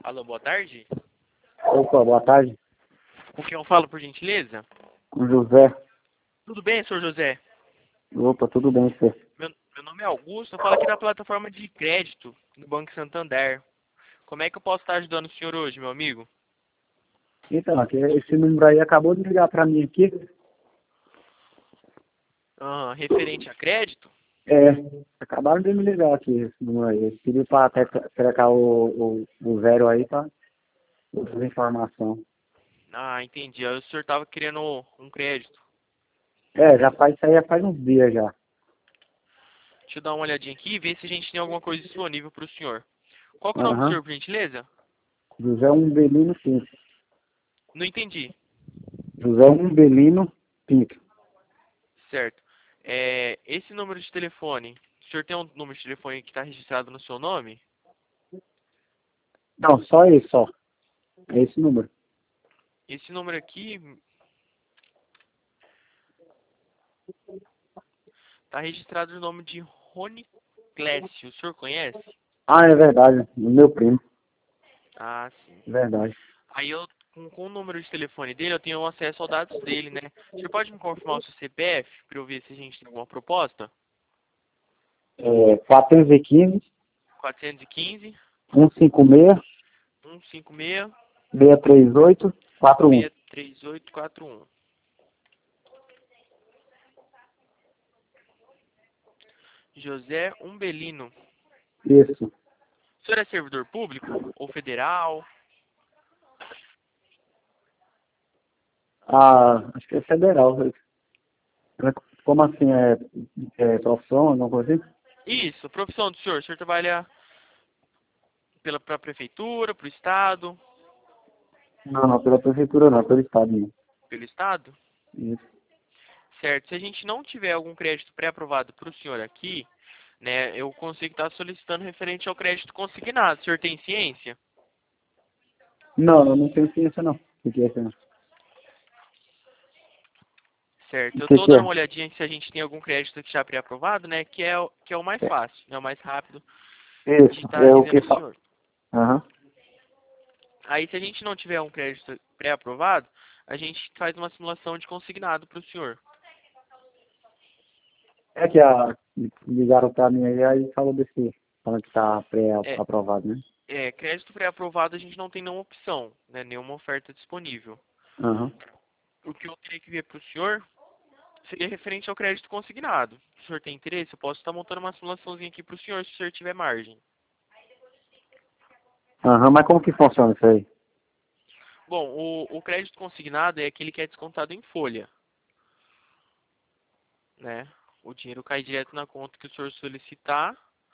Alô, boa tarde. Opa, boa tarde. Com quem eu falo, por gentileza? Com José. Tudo bem, senhor José? Opa, tudo bem, você? Meu nome é Augusto, eu falo aqui da plataforma de crédito do Banco Santander. Como é que eu posso estar ajudando o senhor hoje, meu amigo? Então, aqui, esse número aí acabou de ligar pra mim aqui. Referente a crédito? É, acabaram de me ligar aqui, esse número aí. Eles pediu pra até trocar o zero aí pra outras informações. Ah, entendi. Aí o senhor estava querendo um crédito. É, já faz isso aí, já faz uns dias já. Deixa eu dar uma olhadinha aqui e ver se a gente tem alguma coisa disponível para o senhor. Qual que é o nome do Aham. senhor, por gentileza? José Umbelino Pinto. Não entendi. José Umbelino Pinto. Certo. Esse número de telefone, o senhor tem um número de telefone que está registrado no seu nome? Não, só esse, só. É esse número. Esse número aqui está registrado no nome de Rony Clécio. O senhor conhece? Ah, é verdade. O meu primo. Ah, sim. Verdade. Aí eu, com o número de telefone dele, eu tenho acesso aos dados dele, né? O senhor pode me confirmar o seu CPF para eu ver se a gente tem alguma proposta? É 415 415 156 156 638 41. 63841. José Umbelino. Isso. O senhor é servidor público ou federal? Ah, acho que é federal. Como assim? É profissão, alguma coisa assim? Isso, a profissão do senhor. O senhor trabalha pra prefeitura, pro estado, Não, não, pela prefeitura não, pelo estado mesmo. pelo estado? Isso. Certo. Se a gente não tiver algum crédito pré-aprovado para o senhor aqui, né, eu consigo estar solicitando referente ao crédito consignado. O senhor tem ciência? Não, eu não tenho ciência não. O que é isso? Certo. O Eu que estou que dando uma é? olhadinha se a gente tem algum crédito que já pré-aprovado, né, que é o mais fácil, né, o mais rápido de Isso, estar é o que dizendo ao fala. senhor. Aham. Aí, se a gente não tiver um crédito pré-aprovado, a gente faz uma simulação de consignado para o senhor. É que ligaram pra mim aí falou desse, falando que tá É, pré-aprovado, né? crédito pré-aprovado a gente não tem nenhuma opção, né, nenhuma oferta disponível. Aham. O que eu teria que ver para o senhor seria referente ao crédito consignado. Se o senhor tem interesse, eu posso estar montando uma simulaçãozinha aqui para o senhor, se o senhor tiver margem. Aham, mas como que funciona isso aí? Bom, o crédito consignado é aquele que é descontado em folha, né? O dinheiro cai direto na conta que o senhor solicitar,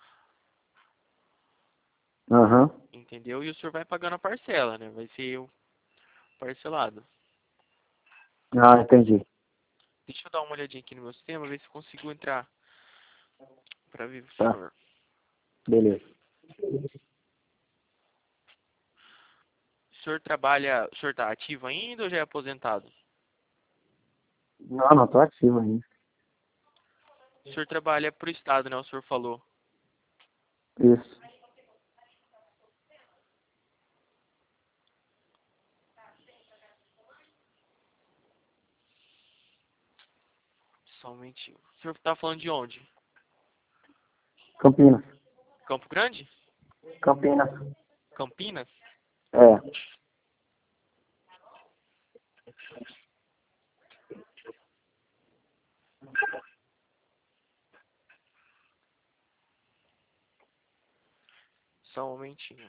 Aham. entendeu? E o senhor vai pagando a parcela, né? Vai ser o parcelado. Ah, entendi. Deixa eu dar uma olhadinha aqui no meu sistema, ver se eu consigo entrar para ver o Tá, senhor. beleza. O senhor trabalha, o senhor está ativo ainda ou já é aposentado? Não, não, tô ativo ainda. O senhor trabalha para o Estado, né? O senhor falou. Isso. Somente. O senhor está falando de onde? Campinas. Campo Grande? Campinas. Campinas? É. Só um momentinho.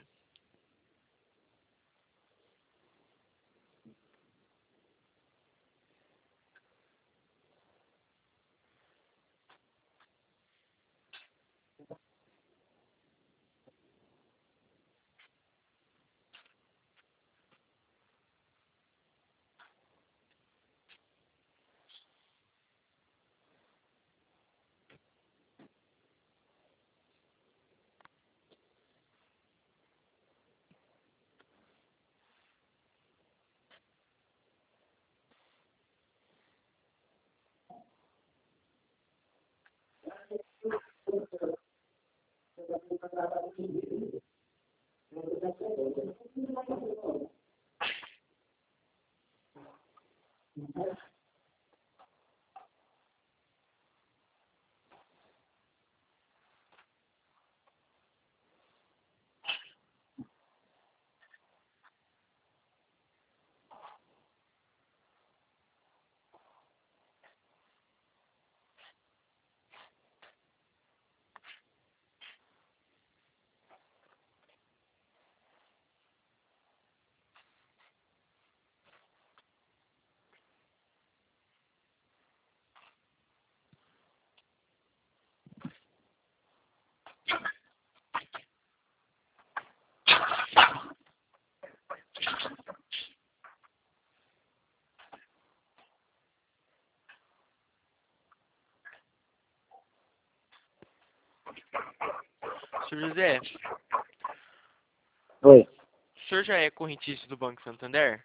Senhor José, Oi. o senhor já é correntista do Banco Santander?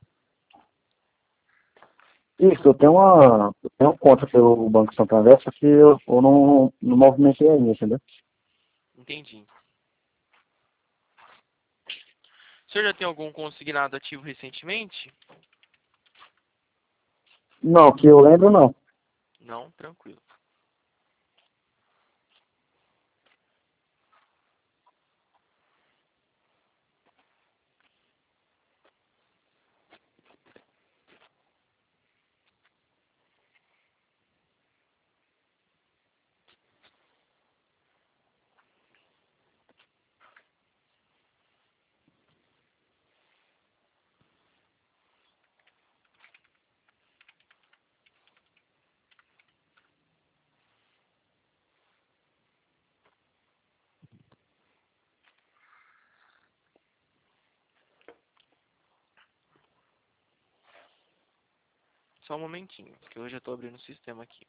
Isso, eu tenho uma conta pelo Banco Santander, só que eu não movimentei ainda, entendeu? Entendi. O senhor já tem algum consignado ativo recentemente? Não, que eu lembro não. Não? Tranquilo. Só um momentinho, que eu já estou abrindo o sistema aqui.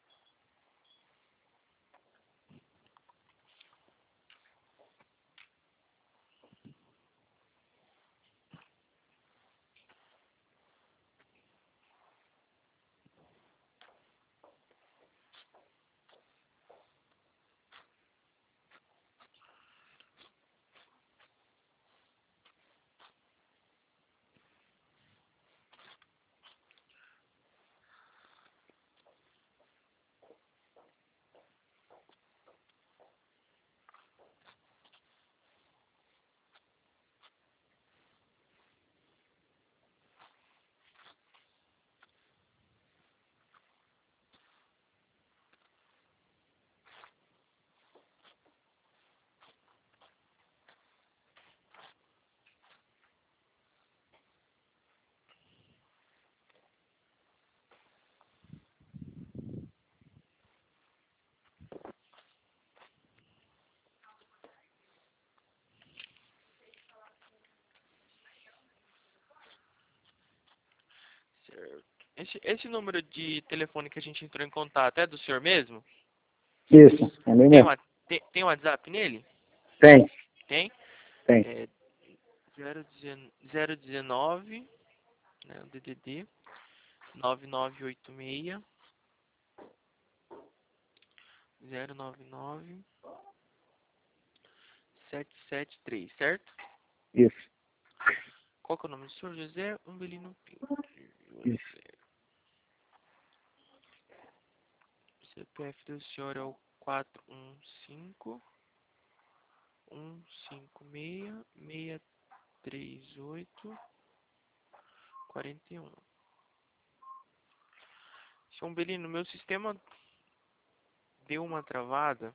Certo. Esse número de telefone que a gente entrou em contato é do senhor mesmo? Isso, é meu Tem, mesmo. uma, tem um WhatsApp nele? Tem, Tem? tem. É 019, né, o DDD 9986 099 773, certo? Isso, Qual que é o nome do senhor? José Umbelino Pinto. isso. José. O CPF do senhor é o 415 156 638 41. Senhor Umbelino, meu sistema deu uma travada.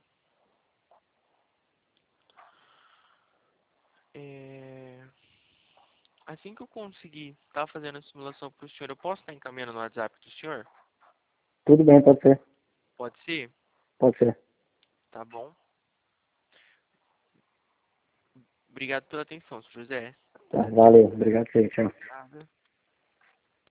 Assim que eu conseguir estar fazendo a simulação para o senhor, eu posso estar encaminhando no WhatsApp do senhor? Tudo bem, pode ser. Pode ser? Pode ser. Tá bom. Obrigado pela atenção, senhor José. Tá, valeu. Obrigado, tchau. Nada.